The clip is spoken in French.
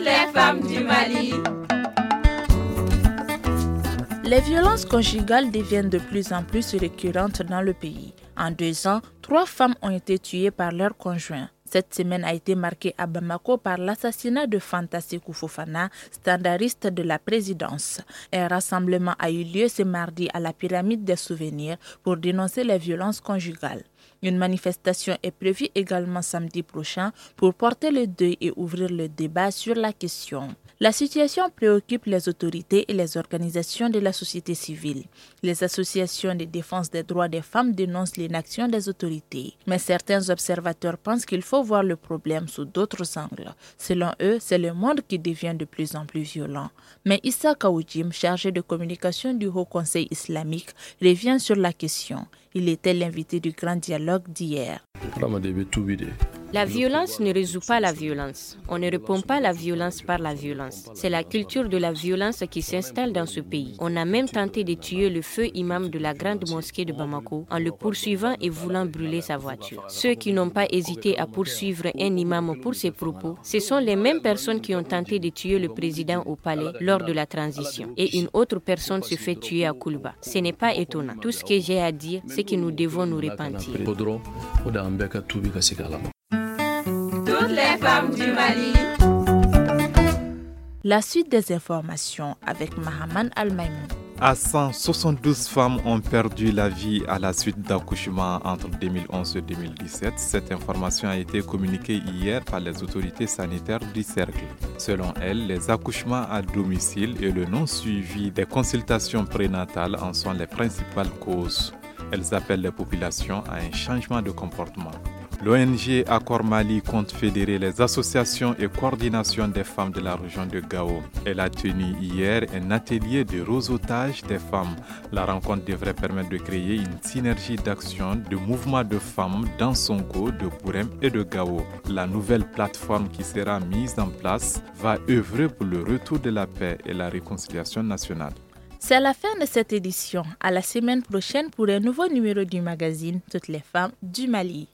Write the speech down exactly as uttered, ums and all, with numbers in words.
les femmes du Mali. Les violences conjugales deviennent de plus en plus récurrentes dans le pays. En deux ans, trois femmes ont été tuées par leur conjoint. Cette semaine a été marquée à Bamako par l'assassinat de Fanta Sékou Fofana, standardiste de la présidence. Un rassemblement a eu lieu ce mardi à la pyramide des souvenirs pour dénoncer les violences conjugales. Une manifestation est prévue également samedi prochain pour porter le deuil et ouvrir le débat sur la question. La situation préoccupe les autorités et les organisations de la société civile. Les associations de défense des droits des femmes dénoncent l'inaction des autorités. Mais certains observateurs pensent qu'il faut voir le problème sous d'autres angles. Selon eux, c'est le monde qui devient de plus en plus violent. Mais Issa Kaoudjim, chargé de communication du Haut Conseil islamique, revient sur la question. Il était l'invité du grand dialogue d'hier. La violence ne résout pas la violence. On ne répond pas à la violence par la violence. C'est la culture de la violence qui s'installe dans ce pays. On a même tenté de tuer le feu imam de la grande mosquée de Bamako en le poursuivant et voulant brûler sa voiture. Ceux qui n'ont pas hésité à poursuivre un imam pour ses propos, ce sont les mêmes personnes qui ont tenté de tuer le président au palais lors de la transition. Et une autre personne se fait tuer à Koulba. Ce n'est pas étonnant. Tout ce que j'ai à dire, c'est que nous devons nous repentir. Toutes les femmes du Mali. La suite des informations avec Mahaman Al-Maïmoun. À cent soixante-douze femmes ont perdu la vie à la suite d'accouchements entre deux mille onze et deux mille dix-sept. Cette information a été communiquée hier par les autorités sanitaires du Cercle. Selon elles, les accouchements à domicile et le non-suivi des consultations prénatales en sont les principales causes. Elles appellent les populations à un changement de comportement. L'O N G Accord Mali compte fédérer les associations et coordinations des femmes de la région de Gao. Elle a tenu hier un atelier de roseautage des femmes. La rencontre devrait permettre de créer une synergie d'action de mouvements de femmes dans Sonko, de Bourem et de Gao. La nouvelle plateforme qui sera mise en place va œuvrer pour le retour de la paix et la réconciliation nationale. C'est la fin de cette édition. À la semaine prochaine pour un nouveau numéro du magazine Toutes les femmes du Mali.